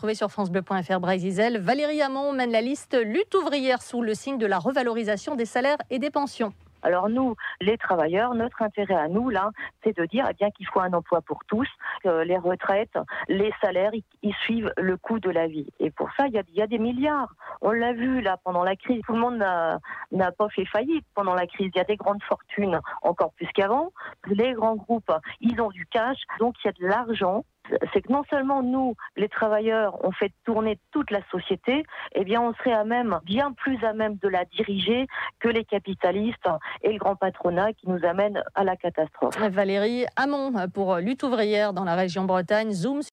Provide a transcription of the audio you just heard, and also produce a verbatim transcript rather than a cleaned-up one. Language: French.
retrouver sur francebleu point fr Brésil. Valérie Hamon mène la liste lutte ouvrière sous le signe de la revalorisation des salaires et des pensions. Alors nous, les travailleurs, notre intérêt à nous, là, c'est de dire eh bien, qu'il faut un emploi pour tous, que les retraites, les salaires, ils, ils suivent le coût de la vie. Et pour ça, il y a, il y a des milliards. On l'a vu là pendant la crise. Tout le monde n'a, n'a pas fait faillite pendant la crise. Il y a des grandes fortunes, encore plus qu'avant. Les grands groupes, ils ont du cash, donc il y a de l'argent. C'est que non seulement nous, les travailleurs, on fait tourner toute la société, eh bien on serait à même, bien plus à même de la diriger que les capitalistes et le grand patronat qui nous amènent à la catastrophe. Valérie Hamon pour Lutte ouvrière dans la région Bretagne. Zoom.